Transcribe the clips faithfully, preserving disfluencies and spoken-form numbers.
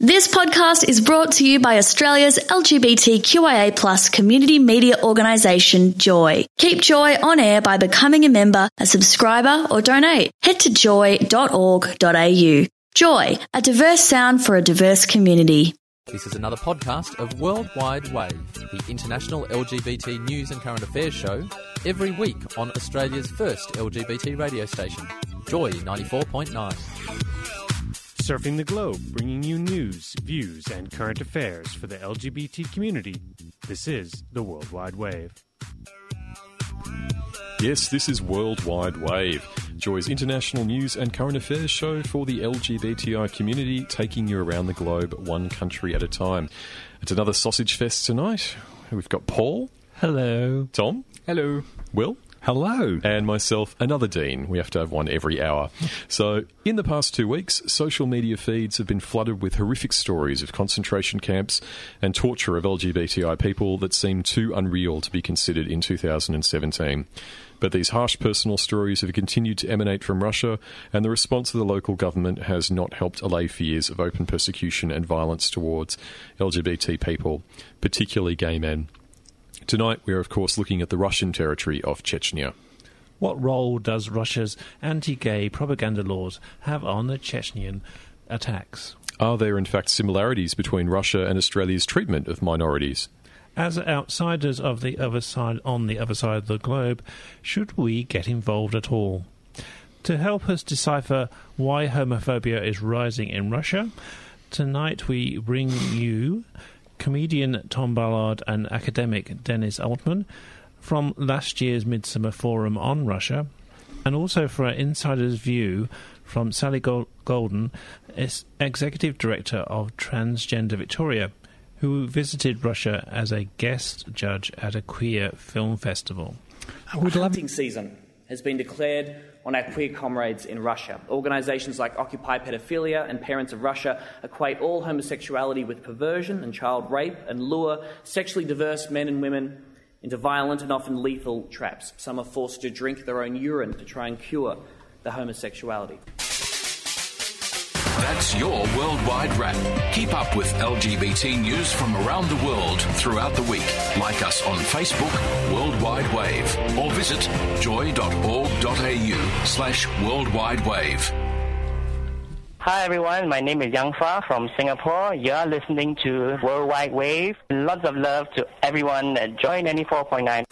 This podcast is brought to you by Australia's L G B T Q I A plus community media organisation, Joy. Keep Joy on air by becoming a member, a subscriber or donate. Head to joy dot org dot a u. Joy, a diverse sound for a diverse community. This is another podcast of Worldwide Wave, the international L G B T news and current affairs show, every week on Australia's first L G B T radio station, Joy ninety-four point nine. Surfing the globe, bringing you news, views, and current affairs for the L G B T community. This is the Worldwide Wave. Yes, this is Worldwide Wave, Joy's international news and current affairs show for the L G B T I community, taking you around the globe, one country at a time. It's another sausage fest tonight. We've got Paul. Hello. Tom. Hello. Will. Hello. And myself, another Dean. We have to have one every hour. So, in the past two weeks, social media feeds have been flooded with horrific stories of concentration camps and torture of L G B T I people that seem too unreal to be considered in two thousand seventeen. But these harsh personal stories have continued to emanate from Russia, and the response of the local government has not helped allay fears of open persecution and violence towards L G B T people, particularly gay men. Tonight, we are, of course, looking at the Russian territory of Chechnya. What role does Russia's anti-gay propaganda laws have on the Chechnyan attacks? Are there, in fact, similarities between Russia and Australia's treatment of minorities? As outsiders of the other side on the other side of the globe, should we get involved at all? To help us decipher why homophobia is rising in Russia, tonight we bring you comedian Tom Ballard and academic Dennis Altman from last year's Midsummer Forum on Russia, and also for an insider's view from Sally Golden, Executive Director of Transgender Victoria, who visited Russia as a guest judge at a queer film festival. Hunting season has been declared on our queer comrades in Russia. Organisations like Occupy Pedophilia and Parents of Russia equate all homosexuality with perversion and child rape and lure sexually diverse men and women into violent and often lethal traps. Some are forced to drink their own urine to try and cure their homosexuality. That's your Worldwide Wrap. Keep up with L G B T news from around the world throughout the week. Like us on Facebook, Worldwide Wave, or visit joy dot org dot a u slash Worldwide Wave. Hi everyone, my name is Yang Fa from Singapore. You're listening to Worldwide Wave. Lots of love to everyone at Joy ninety-four point nine.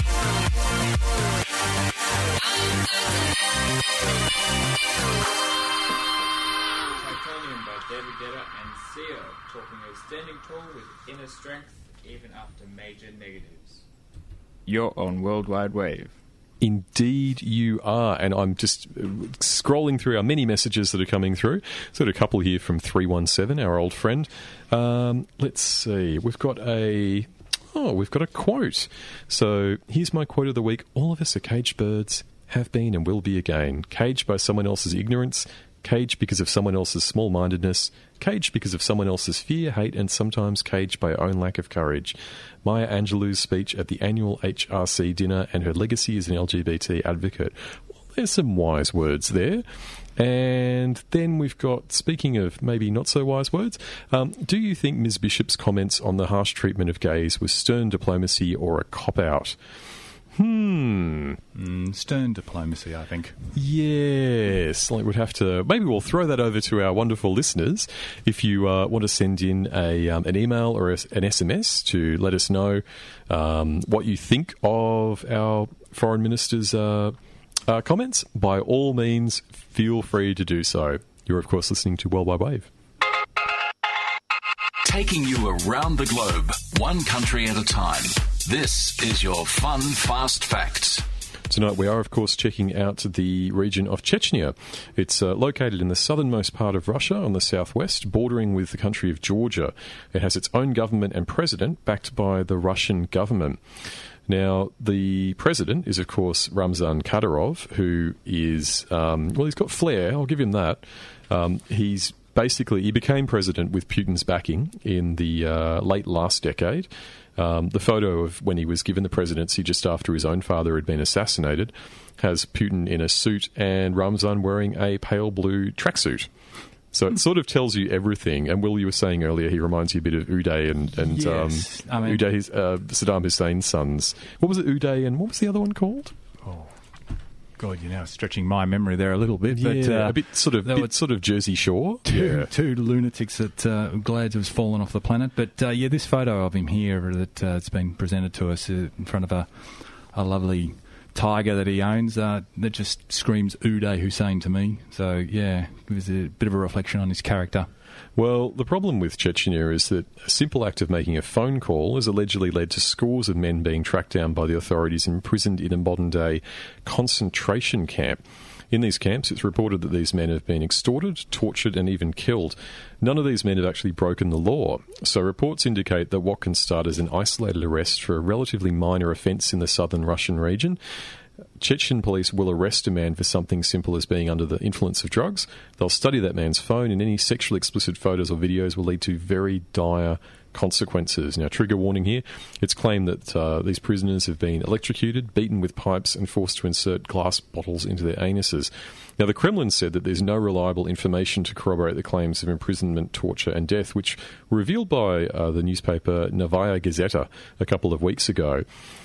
David Guetta and Sia talking of standing tall with inner strength even after major negatives. You're on Worldwide Wave. Indeed you are, and I'm just scrolling through our many messages that are coming through. So got a couple here from three one seven, our old friend. Um, let's see, we've got a... Oh, we've got a quote. So here's my quote of the week. All of us are caged birds, have been and will be again. Caged by someone else's ignorance, caged because of someone else's small-mindedness, caged because of someone else's fear, hate, and sometimes caged by our own lack of courage. Maya Angelou's speech at the annual H R C dinner and her legacy as an L G B T advocate. Well, there's some wise words there. And then we've got, speaking of maybe not so wise words, um, do you think Miz Bishop's comments on the harsh treatment of gays was stern diplomacy or a cop-out? Hmm. Mm, stern diplomacy, I think. Yes. Like we'd have to... Maybe we'll throw that over to our wonderful listeners. If you uh, want to send in a um, an email or a, an S M S to let us know um, what you think of our Foreign Minister's uh, uh, comments, by all means, feel free to do so. You're, of course, listening to Worldwide Wave. Taking you around the globe, one country at a time. This is your Fun Fast Facts. Tonight we are, of course, checking out the region of Chechnya. It's uh, located in the southernmost part of Russia on the southwest, bordering with the country of Georgia. It has its own government and president, backed by the Russian government. Now, the president is, of course, Ramzan Kadyrov, who is, um, well, he's got flair, I'll give him that. Um, he's basically, he became president with Putin's backing in the uh, late last decade. Um, the photo of when he was given the presidency just after his own father had been assassinated has Putin in a suit and Ramzan wearing a pale blue tracksuit. So it sort of tells you everything. And Will, you were saying earlier, he reminds you a bit of Uday and, and Yes, um, I mean- Uday's, uh, Saddam Hussein's sons. What was it, Uday, and what was the other one called? Oh, God, you're now stretching my memory there a little bit. But, yeah, uh, a bit sort of they bit were sort of Jersey Shore. Two, Yeah. two lunatics that uh, glad to have fallen off the planet. But, uh, yeah, this photo of him here that uh, it's been presented to us uh, in front of a, a lovely tiger that he owns, uh, that just screams Uday Hussein to me. So, yeah, it was a bit of a reflection on his character. Well, the problem with Chechnya is that a simple act of making a phone call has allegedly led to scores of men being tracked down by the authorities and imprisoned in a modern-day concentration camp. In these camps, it's reported that these men have been extorted, tortured and even killed. None of these men have actually broken the law. So reports indicate that what can start as an isolated arrest for a relatively minor offence in the southern Russian region, Chechen police will arrest a man for something simple as being under the influence of drugs. They'll study that man's phone, and any sexually explicit photos or videos will lead to very dire consequences. Now, trigger warning here. It's claimed that uh, these prisoners have been electrocuted, beaten with pipes and forced to insert glass bottles into their anuses. Now, the Kremlin said that there's no reliable information to corroborate the claims of imprisonment, torture and death, which were revealed by uh, the newspaper Novaya Gazeta a couple of weeks ago.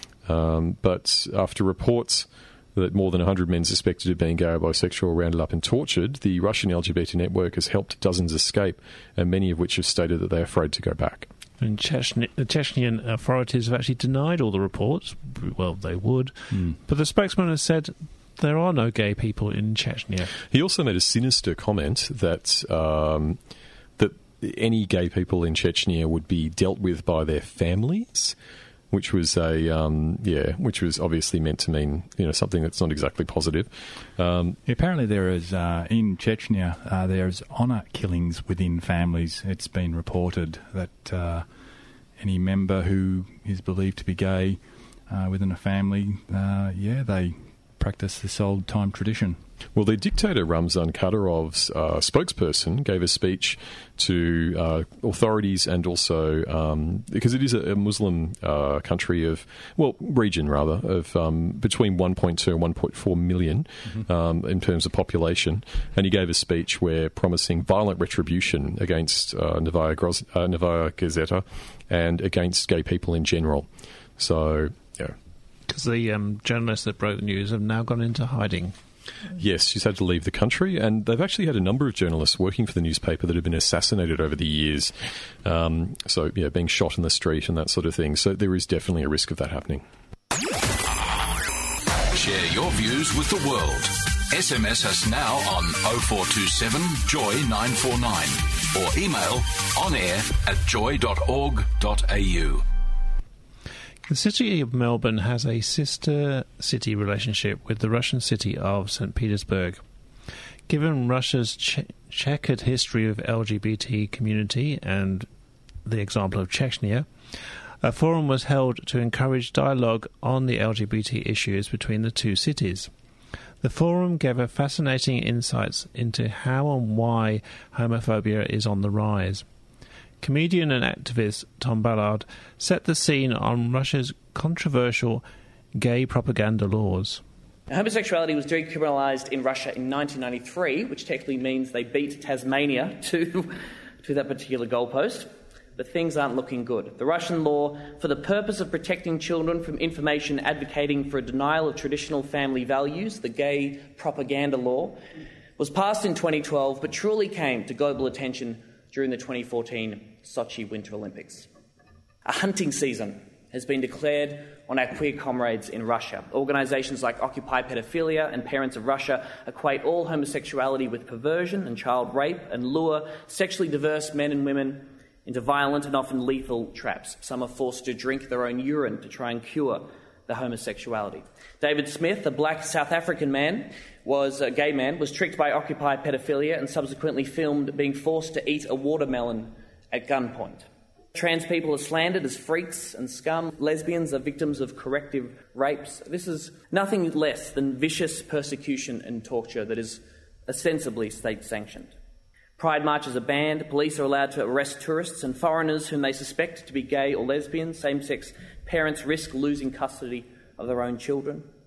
Um, but after reports that more than one hundred men suspected of being gay or bisexual were rounded up and tortured, the Russian L G B T network has helped dozens escape, and many of which have stated that they're afraid to go back. And Chechnya, the Chechnyan authorities have actually denied all the reports. Well, they would. Mm. But the spokesman has said there are no gay people in Chechnya. He also made a sinister comment that um, that any gay people in Chechnya would be dealt with by their families, which was a um, yeah, which was obviously meant to mean, you know, something that's not exactly positive. Um, Apparently, there is uh, in Chechnya uh, there's honour killings within families. It's been reported that uh, any member who is believed to be gay uh, within a family, uh, yeah, they practice this old time tradition. Well, the dictator Ramzan Kadyrov's uh, spokesperson gave a speech to uh, authorities and also, um, because it is a, a Muslim uh, country of, well, region rather, of um, between one point two and one point four million mm-hmm. um, in terms of population. And he gave a speech where promising violent retribution against uh, Novaya, Groz- uh, Novaya Gazeta and against gay people in general. So, yeah. Because the um, journalists that broke the news have now gone into hiding. Yes, she's had to leave the country, and they've actually had a number of journalists working for the newspaper that have been assassinated over the years. Um, so, yeah, being shot in the street and that sort of thing. So there is definitely a risk of that happening. Share your views with the world. S M S us now on oh four two seven joy nine four nine or email on air at joy dot org dot a u. The city of Melbourne has a sister city relationship with the Russian city of Saint Petersburg. Given Russia's che- checkered history of L G B T community and the example of Chechnya, a forum was held to encourage dialogue on the L G B T issues between the two cities. The forum gave a fascinating insights into how and why homophobia is on the rise. Comedian and activist Tom Ballard set the scene on Russia's controversial gay propaganda laws. Now, homosexuality was decriminalised in Russia in nineteen ninety-three, which technically means they beat Tasmania to, to that particular goalpost. But things aren't looking good. The Russian law, for the purpose of protecting children from information advocating for a denial of traditional family values, the gay propaganda law, was passed in twenty twelve but truly came to global attention during the twenty fourteen Sochi Winter Olympics. A hunting season has been declared on our queer comrades in Russia. Organisations like Occupy Pedophilia and Parents of Russia equate all homosexuality with perversion and child rape and lure sexually diverse men and women into violent and often lethal traps. Some are forced to drink their own urine to try and cure the homosexuality. David Smith, a black South African man, was a gay man, was tricked by Occupy Pedophilia and subsequently filmed being forced to eat a watermelon at gunpoint. Trans people are slandered as freaks and scum. Lesbians are victims of corrective rapes. This is nothing less than vicious persecution and torture that is ostensibly state-sanctioned. Pride marches are banned. Police are allowed to arrest tourists and foreigners whom they suspect to be gay or lesbian. Same-sex parents risk losing custody of their own children.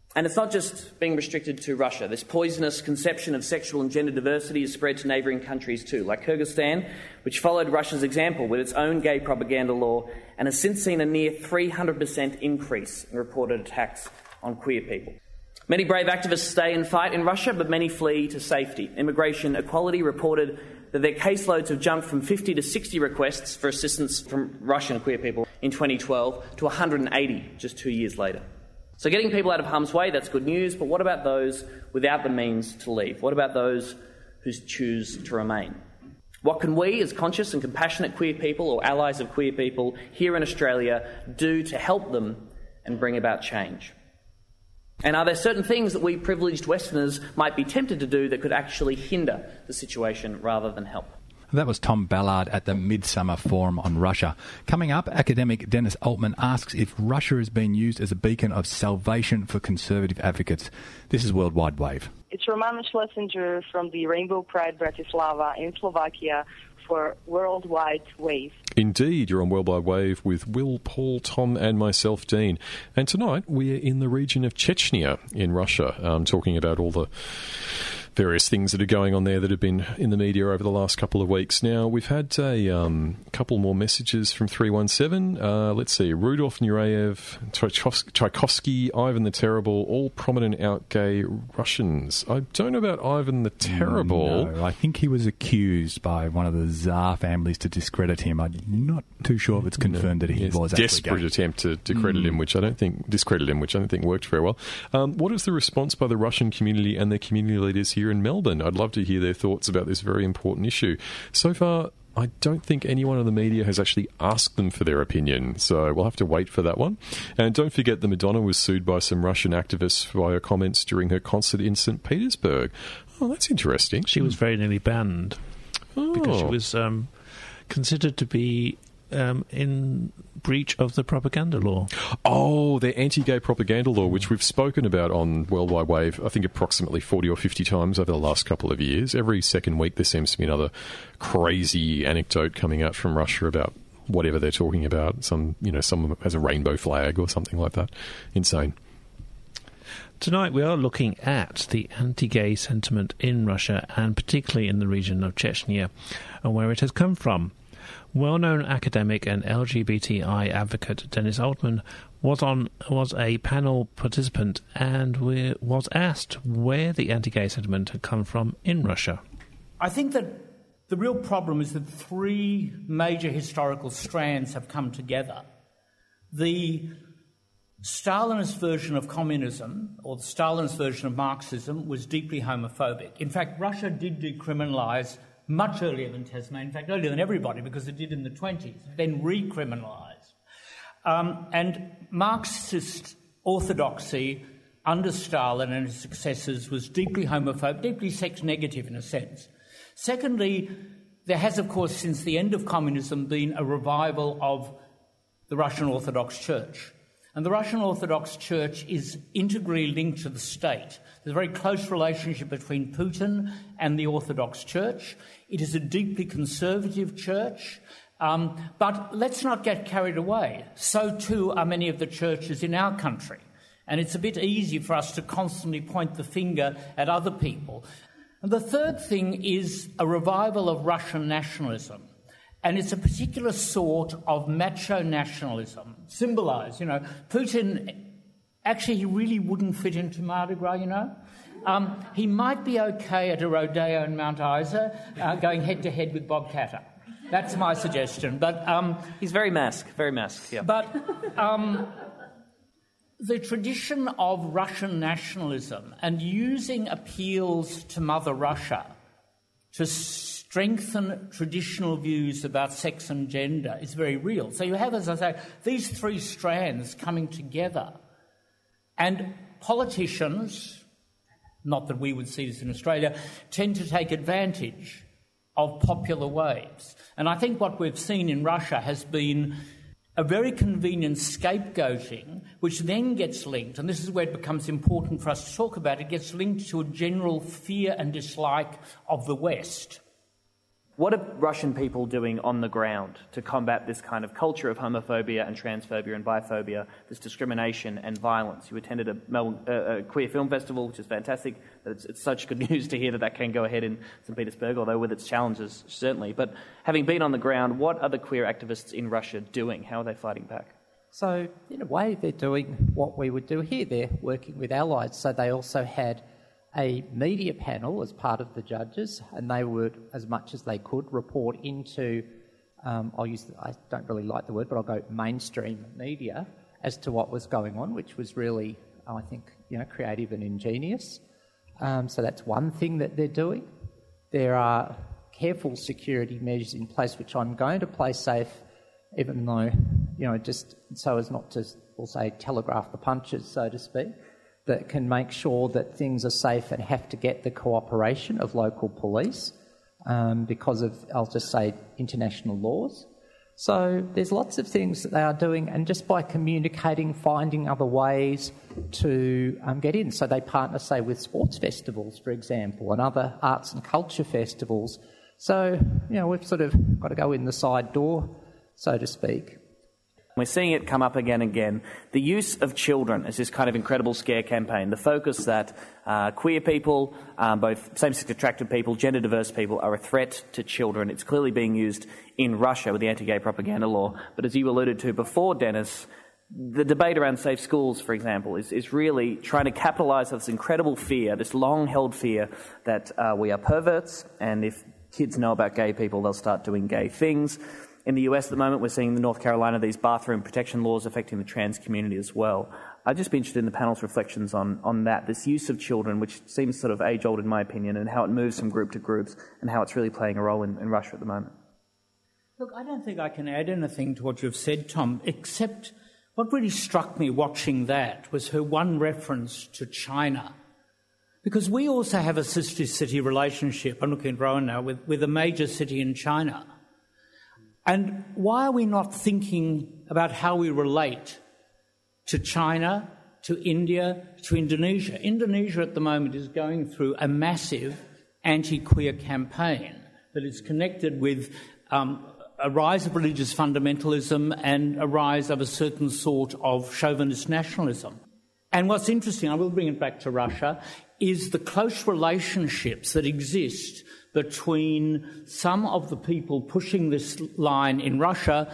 And it's not just being restricted to Russia. This poisonous conception of sexual and gender diversity is spread to neighbouring countries too, like Kyrgyzstan, which followed Russia's example with its own gay propaganda law and has since seen a near three hundred percent increase in reported attacks on queer people. Many brave activists stay and fight in Russia, but many flee to safety. Immigration Equality reported that their caseloads have jumped from fifty to sixty requests for assistance from Russian queer people in twenty twelve to one hundred eighty just two years later. So getting people out of harm's way, that's good news, but what about those without the means to leave? What about those who choose to remain? What can we, as conscious and compassionate queer people or allies of queer people here in Australia, do to help them and bring about change? And are there certain things that we privileged Westerners might be tempted to do that could actually hinder the situation rather than help? That was Tom Ballard at the Midsummer Forum on Russia. Coming up, academic Dennis Altman asks if Russia has been used as a beacon of salvation for conservative advocates. This is Worldwide Wave. It's Romana Schlesinger from the Rainbow Pride Bratislava in Slovakia for Worldwide Wave. Indeed, you're on Worldwide Wave with Will, Paul, Tom and myself, Dean. And tonight we're in the region of Chechnya in Russia, um, talking about all the various things that are going on there that have been in the media over the last couple of weeks. Now, we've had a um, couple more messages from three one seven. Uh, let's see. Rudolf Nureyev, Tchaikovsky, Ivan the Terrible, all prominent out gay Russians. I don't know about Ivan the Terrible. No, I think he was accused by one of the Tsar families to discredit him. I'm not too sure if it's confirmed no. that he yes, was actually desperate gay. attempt to discredit mm. him, which I don't think discredit him, which I don't think worked very well. Um, what is the response by the Russian community and their community leaders here in Melbourne? I'd love to hear their thoughts about this very important issue. So far, I don't think anyone in the media has actually asked them for their opinion, so we'll have to wait for that one. And don't forget that Madonna was sued by some Russian activists for her comments during her concert in Saint Petersburg. Oh, that's interesting. She was very nearly banned oh. because she was um, considered to be Um, in breach of the propaganda law. Oh, the anti-gay propaganda law, which we've spoken about on Worldwide Wave, I think approximately forty or fifty times over the last couple of years. Every second week there seems to be another crazy anecdote coming out from Russia about whatever they're talking about. Some, you know, someone has a rainbow flag or something like that. Insane. Tonight we are looking at the anti-gay sentiment in Russia and particularly in the region of Chechnya and where it has come from. Well-known academic and L G B T I advocate Dennis Altman was on was a panel participant and we, was asked where the anti-gay sentiment had come from in Russia. I think that the real problem is that three major historical strands have come together. The Stalinist version of communism, or the Stalinist version of Marxism, was deeply homophobic. In fact, Russia did decriminalise much earlier than Tasmania, in fact, earlier than everybody, because it did in the twenties, then recriminalised. Um, and Marxist orthodoxy under Stalin and his successors was deeply homophobic, deeply sex-negative in a sense. Secondly, there has, of course, since the end of communism, been a revival of the Russian Orthodox Church. And the Russian Orthodox Church is integrally linked to the state. There's a very close relationship between Putin and the Orthodox Church. It is a deeply conservative church. Um, but let's not get carried away. So too are many of the churches in our country. And it's a bit easy for us to constantly point the finger at other people. And the third thing is a revival of Russian nationalism. And it's a particular sort of macho nationalism, symbolised, you know. Putin, actually, he really wouldn't fit into Mardi Gras, you know. Um, he might be okay at a rodeo in Mount Isa, uh, going head-to-head with Bob Catter. That's my suggestion. But um, he's very mask, very mask, yeah. But um, the tradition of Russian nationalism and using appeals to Mother Russia to strengthen traditional views about sex and gender is very real. So you have, as I say, these three strands coming together. And politicians, not that we would see this in Australia, tend to take advantage of popular waves. And I think what we've seen in Russia has been a very convenient scapegoating, which then gets linked, and this is where it becomes important for us to talk about, it gets linked to a general fear and dislike of the West. What are Russian people doing on the ground to combat this kind of culture of homophobia and transphobia and biphobia, this discrimination and violence? You attended a, Melbourne, uh, a queer film festival, which is fantastic. It's, it's such good news to hear that that can go ahead in Saint Petersburg, although with its challenges, certainly. But having been on the ground, what are the queer activists in Russia doing? How are they fighting back? So, in a way, they're doing what we would do here. They're working with allies. So they also had a media panel as part of the judges, and they would, as much as they could, report into, um, I'll use, I don't really like the word, but I'll go mainstream media as to what was going on, which was really, I think, you know, creative and ingenious. Um, so that's one thing that they're doing. There are careful security measures in place, which I'm going to play safe, even though, you know, just so as not to, we'll say, telegraph the punches, so to speak, that can make sure that things are safe and have to get the cooperation of local police um, because of, I'll just say, international laws. So there's lots of things that they are doing, and just by communicating, finding other ways to um, get in. So they partner, say, with sports festivals, for example, and other arts and culture festivals. So, you know, we've sort of got to go in the side door, so to speak. We're seeing it come up again and again. The use of children as this kind of incredible scare campaign, the focus that uh, queer people, um, both same-sex attracted people, gender-diverse people, are a threat to children. It's clearly being used in Russia with the anti-gay propaganda law. But as you alluded to before, Dennis, the debate around safe schools, for example, is, is really trying to capitalise on this incredible fear, this long-held fear that uh, we are perverts, and if kids know about gay people, they'll start doing gay things. In the U S at the moment, we're seeing in North Carolina these bathroom protection laws affecting the trans community as well. I'd just be interested in the panel's reflections on, on that, this use of children, which seems sort of age-old in my opinion, and how it moves from group to groups, and how it's really playing a role in, in Russia at the moment. Look, I don't think I can add anything to what you've said, Tom, except what really struck me watching that was her one reference to China. Because we also have a sister-city relationship, I'm looking at Rowan now, with, with a major city in China. And why are we not thinking about how we relate to China, to India, to Indonesia? Indonesia at the moment is going through a massive anti-queer campaign that is connected with um, a rise of religious fundamentalism and a rise of a certain sort of chauvinist nationalism. And what's interesting, I will bring it back to Russia, is the close relationships that exist between some of the people pushing this line in Russia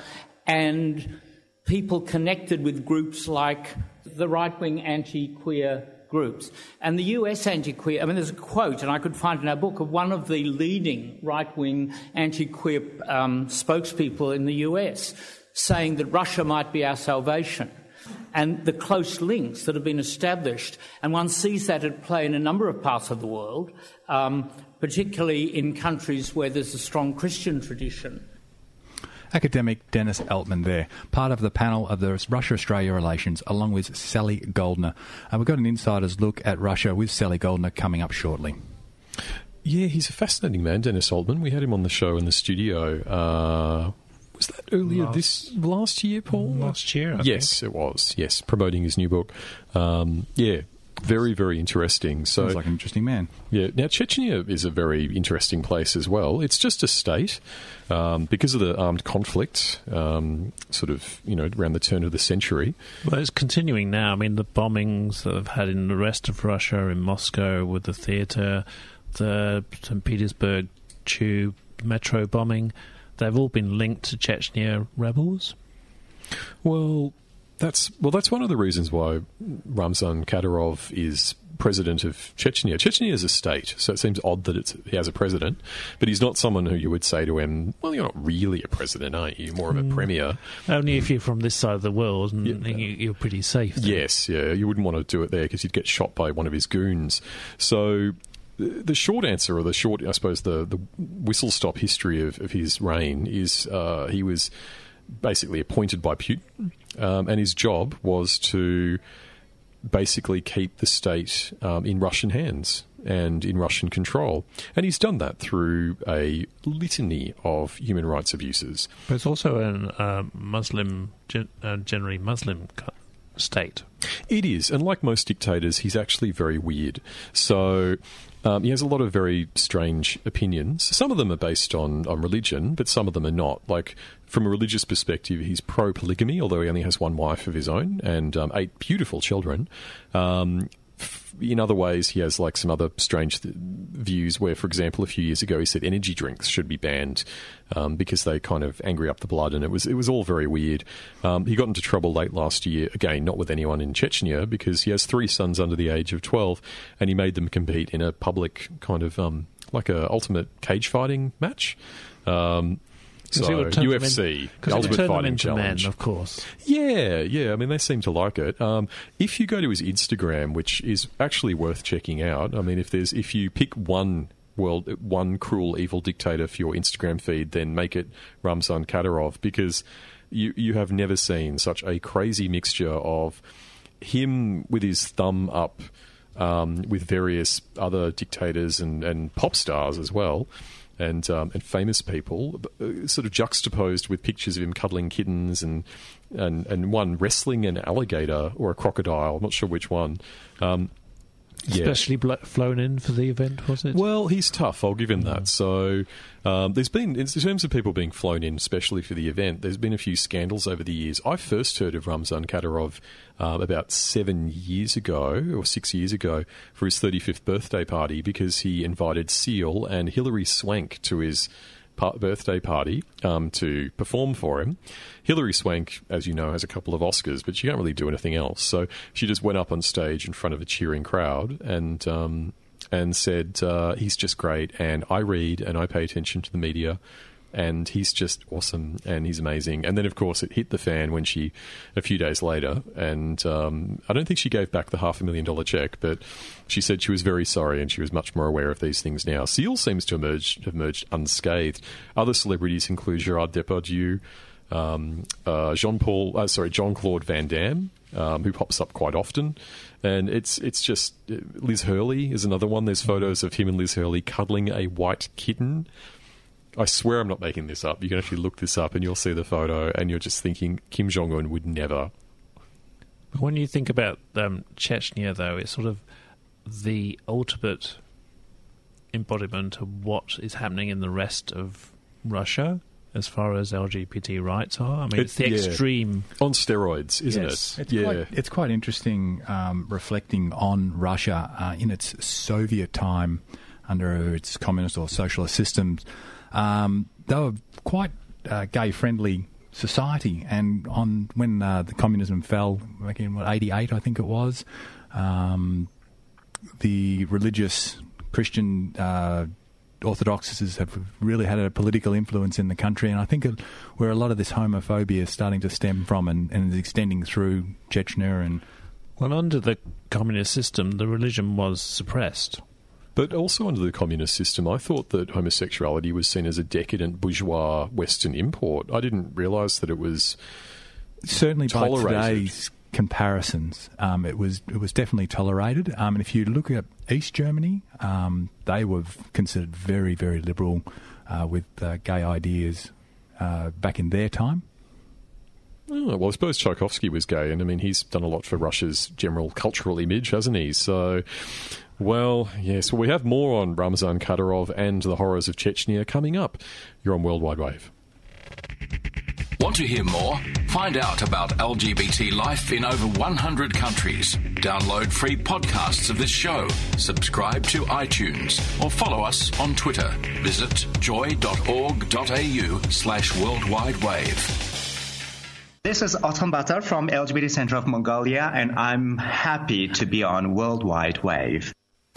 and people connected with groups like the right-wing anti-queer groups. And the U S anti-queer, I mean, there's a quote, and I could find in our book, of one of the leading right-wing anti-queer um, spokespeople in the U S saying that Russia might be our salvation. And the close links that have been established, and one sees that at play in a number of parts of the world, um, particularly in countries where there's a strong Christian tradition. Academic Dennis Altman there, part of the panel of the Russia-Australia relations, along with Sally Goldner. And we've got an insider's look at Russia with Sally Goldner coming up shortly. Yeah, he's a fascinating man, Dennis Altman. We had him on the show in the studio. Uh, was that earlier last, this last year, Paul? Last year, I yes, think. it was. Yes, promoting his new book. Um, yeah. Very, very interesting. So, sounds like an interesting man. Yeah. Now, Chechnya is a very interesting place as well. It's just a state um, because of the armed conflict, um, sort of, you know, around the turn of the century. Well, it's continuing now. I mean, the bombings that have had in the rest of Russia, in Moscow with the theatre, the Saint Petersburg tube metro bombing, they've all been linked to Chechnya rebels. Well... That's well. That's one of the reasons why Ramzan Kadyrov is president of Chechnya. Chechnya is a state, so it seems odd that it's, he has a president, but he's not someone who you would say to him, well, you're not really a president, aren't you? You're more of a mm. premier. Only if you're from this side of the world, and yeah. you're pretty safe. Then. Yes, yeah. You wouldn't want to do it there because you'd get shot by one of his goons. So the short answer, or the short, I suppose, the, the whistle-stop history of, of his reign is uh, he was basically appointed by Putin, um, and his job was to basically keep the state um, in Russian hands and in Russian control. And he's done that through a litany of human rights abuses. But it's also a uh, Muslim, gen- uh, generally Muslim state. It is, and like most dictators, he's actually very weird. So... Um, he has a lot of very strange opinions. Some of them are based on, on religion, but some of them are not. Like, from a religious perspective, he's pro-polygamy, although he only has one wife of his own and um, eight beautiful children. Um, in other ways, he has like some other strange th- views where, for example, a few years ago he said energy drinks should be banned um, because they kind of angry up the blood, and it was it was all very weird. Um, he got into trouble late last year, again, not with anyone in Chechnya, because he has three sons under the age of twelve, and he made them compete in a public kind of um, like a ultimate cage fighting match. Um, So U F C, in, Ultimate turn Fighting them into Challenge, men, of course. Yeah, yeah. I mean, they seem to like it. Um, if you go to his Instagram, which is actually worth checking out. I mean, if there's if you pick one world, one cruel, evil dictator for your Instagram feed, then make it Ramzan Kadyrov, because you you have never seen such a crazy mixture of him with his thumb up um, with various other dictators and, and pop stars as well. And um, and famous people, uh, sort of juxtaposed with pictures of him cuddling kittens and and, and one wrestling an alligator or a crocodile. I'm not sure which one. Um, yeah. Especially blo- flown in for the event, was it? Well, he's tough. I'll give him that. So um, there's been, in terms of people being flown in, especially for the event, there's been a few scandals over the years. I first heard of Ramzan Kadyrov um, about seven years ago or six years ago for his thirty-fifth birthday party, because he invited Seal and Hilary Swank to his par- birthday party um, to perform for him. Hilary Swank, as you know, has a couple of Oscars, but she can't really do anything else. So she just went up on stage in front of a cheering crowd and um, and said, uh, he's just great, and I read and I pay attention to the media, and he's just awesome and he's amazing. And then, of course, it hit the fan when she, a few days later, and um, I don't think she gave back the half a million dollar check, but she said she was very sorry and she was much more aware of these things now. Seal seems to emerge, have emerged unscathed. Other celebrities include Gerard Depardieu, Um, uh, Jean-Paul, uh, sorry, Jean-Claude Van Damme, um, who pops up quite often, and it's it's just Liz Hurley is another one. There's photos of him and Liz Hurley cuddling a white kitten. I swear I'm not making this up. You can actually look this up and you'll see the photo, and you're just thinking Kim Jong-un would never. When you think about um, Chechnya, though, it's sort of the ultimate embodiment of what is happening in the rest of Russia as far as L G B T rights are. I mean, it's, it's the yeah. extreme... On steroids, isn't yes. it? It's yeah. Quite, it's quite interesting um, reflecting on Russia uh, in its Soviet time under its communist or socialist systems. Um, they were quite uh, gay-friendly society, and on when uh, the communism fell, back in, what, eighty-eight, I think it was, um, the religious Christian... Uh, Orthodoxies have really had a political influence in the country, and I think it, where a lot of this homophobia is starting to stem from and, and is extending through Chechnya. And well, under the communist system, the religion was suppressed. But also under the communist system, I thought that homosexuality was seen as a decadent bourgeois Western import. I didn't realise that it was certainly tolerated. By today's comparisons, um, it was it was definitely tolerated. Um, and if you look at East Germany, um, they were considered very, very liberal uh, with uh, gay ideas uh, back in their time. Oh, well, I suppose Tchaikovsky was gay, and I mean, he's done a lot for Russia's general cultural image, hasn't he? So, well, yes. Well, we have more on Ramzan Kadyrov and the horrors of Chechnya coming up. You're on World Wide Wave. Want to hear more? Find out about L G B T life in over one hundred countries. Download free podcasts of this show. Subscribe to iTunes or follow us on Twitter. Visit joy.org.au slash worldwide wave. This is Autumn Butter from L G B T Center of Mongolia, and I'm happy to be on Worldwide Wave.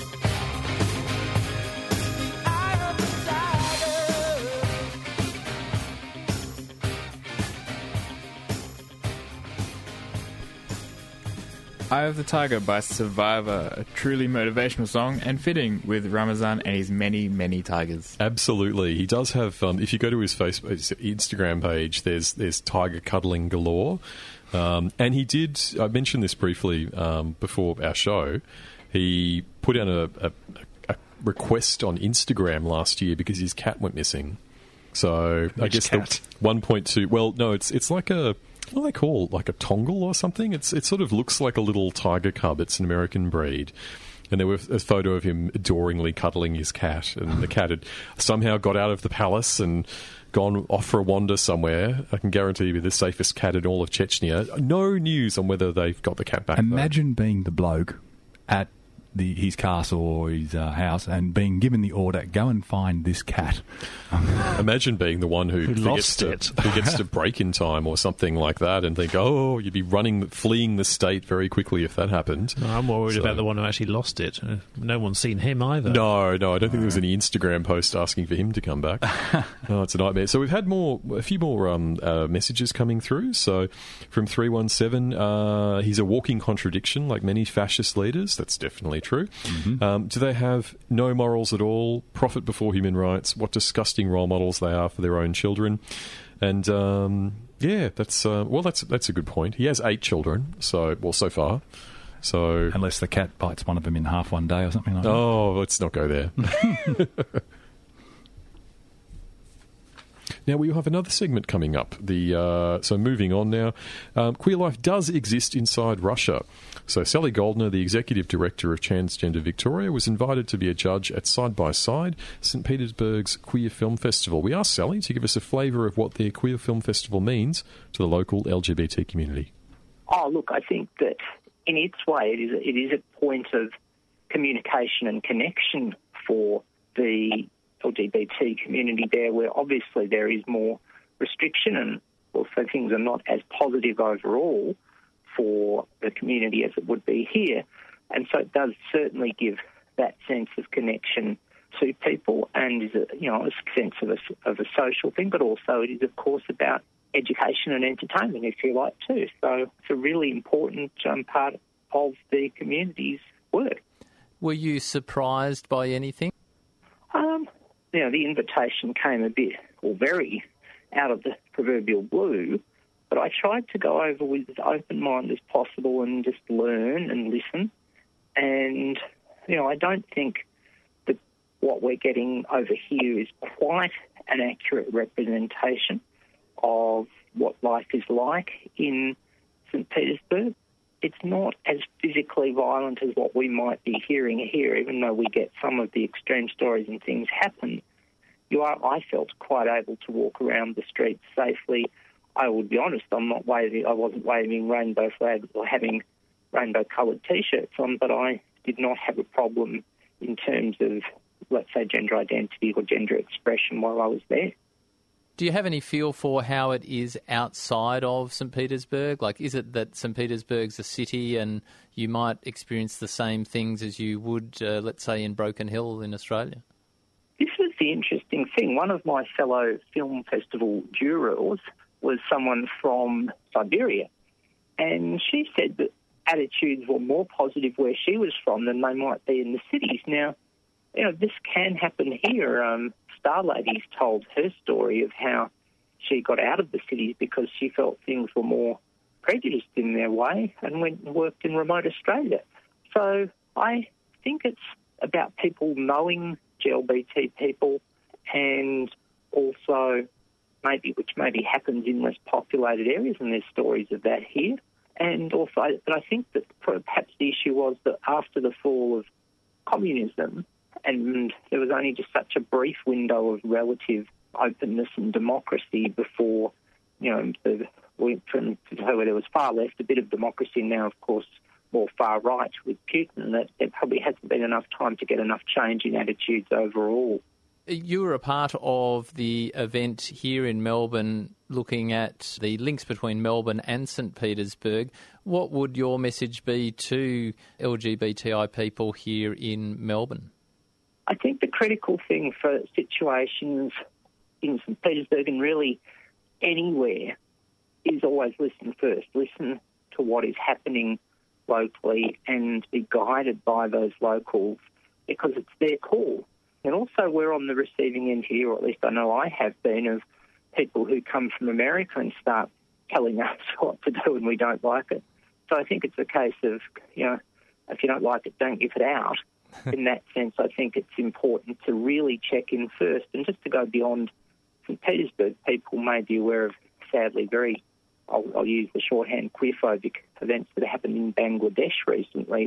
Eye of the Tiger by Survivor, a truly motivational song and fitting with Ramzan and his many, many tigers. Absolutely. He does have, um, if you go to his Facebook, his Instagram page, there's there's tiger cuddling galore. Um, and he did, I mentioned this briefly um, before our show, he put out a, a, a request on Instagram last year because his cat went missing. So Which I guess cat? the one point two, well, no, it's it's like a... What do they call, like a tongal or something? It's it sort of looks like a little tiger cub. It's an American breed, And there was a photo of him adoringly cuddling his cat, and the cat had somehow got out of the palace and gone off for a wander somewhere. I can guarantee you the safest cat in all of Chechnya. No news on whether they've got the cat back. Imagine though. being the bloke at the, his castle or his uh, house and being given the order, go and find this cat. Imagine being the one who, who forgets lost to, who gets to break in time or something like that, and think, oh, you'd be running, fleeing the state very quickly if that happened. No, I'm worried so, about the one who actually lost it. Uh, no one's seen him either. No, no, I don't think there was any Instagram post asking for him to come back. Oh, it's a nightmare. So we've had more, a few more um, uh, messages coming through. So from three one seven, uh, he's a walking contradiction like many fascist leaders. That's definitely true. Mm-hmm. Um, do they have no morals at all? Profit before human rights? What disgusting role models they are for their own children. And um, yeah, that's uh, well, that's that's a good point. He has eight children, so well so far. So unless the cat bites one of them in half one day or something like that. Oh, let's not go there. Now, we have another segment coming up. The uh, So moving on now, um, queer life does exist inside Russia. So Sally Goldner, the Executive Director of Transgender Victoria, was invited to be a judge at Side by Side, St Petersburg's Queer Film Festival. We asked Sally to give us a flavour of what their Queer Film Festival means to the local L G B T community. Oh, look, I think that in its way it is a, it is a point of communication and connection for the L G B T community there, where obviously there is more restriction and also things are not as positive overall for the community as it would be here. And so it does certainly give that sense of connection to people and is a, you know, a sense of a, of a social thing, but also it is, of course, about education and entertainment, if you like, too. So it's a really important um, part of the community's work. Were you surprised by anything? Um, you know, the invitation came a bit, or very, out of the proverbial blue, but I tried to go over with as open mind as possible and just learn and listen. And, you know, I don't think that what we're getting over here is quite an accurate representation of what life is like in St Petersburg. It's not as physically violent as what we might be hearing here, even though we get some of the extreme stories and things happen. You are, I felt, quite able to walk around the streets safely. I would be honest, I'm not waving, I wasn't waving rainbow flags or having rainbow-coloured T-shirts on, but I did not have a problem in terms of, let's say, gender identity or gender expression while I was there. Do you have any feel for how it is outside of St Petersburg? Like, is it that St Petersburg's a city and you might experience the same things as you would, uh, let's say, in Broken Hill in Australia? This was the interesting thing. One of my fellow film festival jurors was someone from Siberia, and she said that attitudes were more positive where she was from than they might be in the cities. Now, you know, this can happen here. Um, Star Lady's told her story of how she got out of the cities because she felt things were more prejudiced in their way and went and worked in remote Australia. So I think it's about people knowing G L B T people and also maybe, which maybe happens in less populated areas, and there's stories of that here. And also, but I think that perhaps the issue was that after the fall of communism, and there was only just such a brief window of relative openness and democracy before, you know, the went from where there was far left, a bit of democracy, now, of course, more far right with Putin, that there probably hasn't been enough time to get enough change in attitudes overall. You were a part of the event here in Melbourne looking at the links between Melbourne and St Petersburg. What would your message be to L G B T I people here in Melbourne? I think the critical thing for situations in St Petersburg and really anywhere is always listen first. Listen to what is happening locally and be guided by those locals because it's their call. And also we're on the receiving end here, or at least I know I have been, of people who come from America and start telling us what to do and we don't like it. So I think it's a case of, you know, if you don't like it, don't give it out. In that sense, I think it's important to really check in first. And just to go beyond St Petersburg, people may be aware of, sadly, very, I'll, I'll use the shorthand, queerphobic events that happened in Bangladesh recently.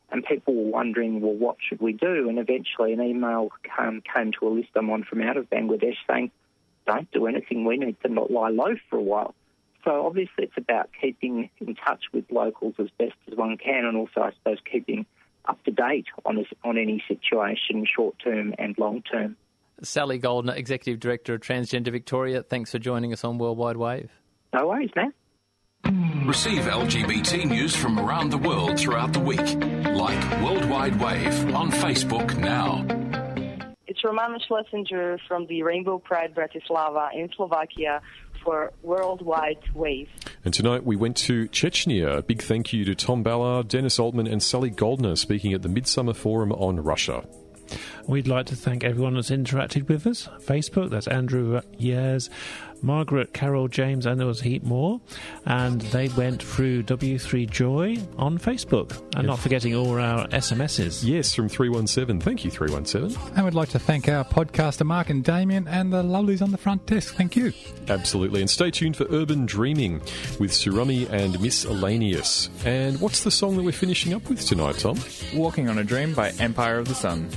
And people were wondering, well, what should we do? And eventually an email came, came to a list I'm on from out of Bangladesh saying, don't do anything, we need to not lie low for a while. So obviously it's about keeping in touch with locals as best as one can, and also, I suppose, keeping up to date on, on any situation, short-term and long-term. Sally Goldner, Executive Director of Transgender Victoria, thanks for joining us on Worldwide Wave. No worries, man. Receive L G B T news from around the world throughout the week. Like Worldwide Wave on Facebook now. It's Romana Schlesinger from the Rainbow Pride Bratislava in Slovakia for Worldwide Wave. And tonight we went to Chechnya. A big thank you to Tom Ballard, Dennis Altman and Sally Goldner speaking at the Midsummer Forum on Russia. We'd like to thank everyone that's interacted with us. Facebook, that's Andrew Years, Margaret, Carol, James, and there was a heap more. And they went through W three Joy on Facebook. And Yes. not forgetting all our S M Ses. Yes, from three one seven. Thank you, three one seven. And we'd like to thank our podcaster Mark and Damien and the lovelies on the front desk. Thank you. Absolutely. And stay tuned for Urban Dreaming with Surami and Miscellaneous. And what's the song that we're finishing up with tonight, Tom? Walking on a Dream by Empire of the Sun.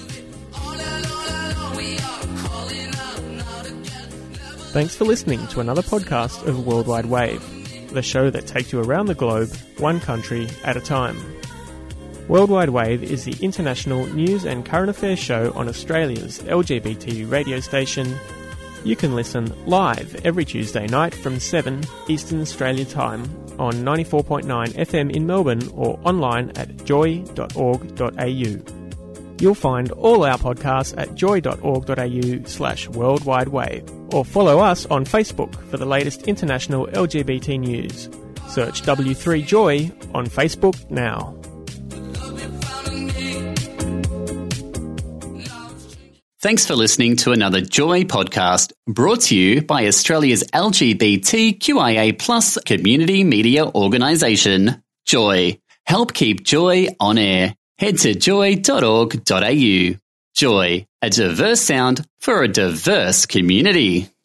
Thanks for listening to another podcast of Worldwide Wave, the show that takes you around the globe, one country at a time. Worldwide Wave is the international news and current affairs show on Australia's L G B T radio station. You can listen live every Tuesday night from seven Eastern Australia time on ninety-four point nine F M in Melbourne or online at joy dot org dot a u. You'll find all our podcasts at joy dot org dot a u slash worldwide wave, or follow us on Facebook for the latest international L G B T news. Search W three Joy on Facebook now. Thanks for listening to another Joy podcast brought to you by Australia's L G B T Q I A plus community media organisation, Joy. Help keep Joy on air. Head to joy dot org dot a u. Joy, a diverse sound for a diverse community.